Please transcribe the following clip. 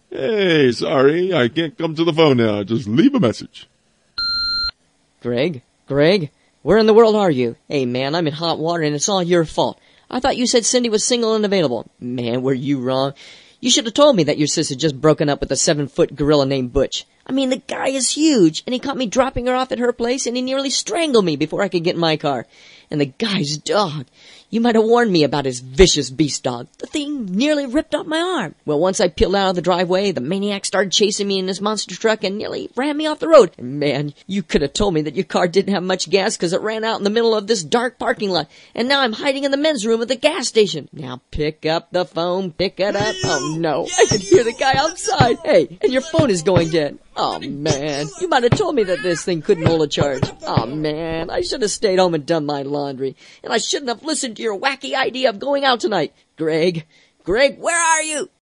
Hey, sorry, I can't come to the phone now. Just leave a message. Greg? Greg? Where in the world are you? Hey, man, I'm in hot water and it's all your fault. I thought you said Cindy was single and available. Man, were you wrong? You should have told me that your sis had just broken up with a 7-foot gorilla named Butch. I mean, the guy is huge, and he caught me dropping her off at her place, and he nearly strangled me before I could get in my car. And the guy's dog. You might have warned me about his vicious beast dog. The thing nearly ripped off my arm. Well, once I peeled out of the driveway, the maniac started chasing me in his monster truck and nearly ran me off the road. And man, you could have told me that your car didn't have much gas because it ran out in the middle of this dark parking lot. And now I'm hiding in the men's room at the gas station. Now pick up the phone, pick it up. Oh no, I can hear the guy outside. Hey, and your phone is going dead. Oh man, you might have told me that this thing couldn't hold a charge. Oh man, I should have stayed home and done my laundry. And I shouldn't have listened to your wacky idea of going out tonight. Greg, where are you?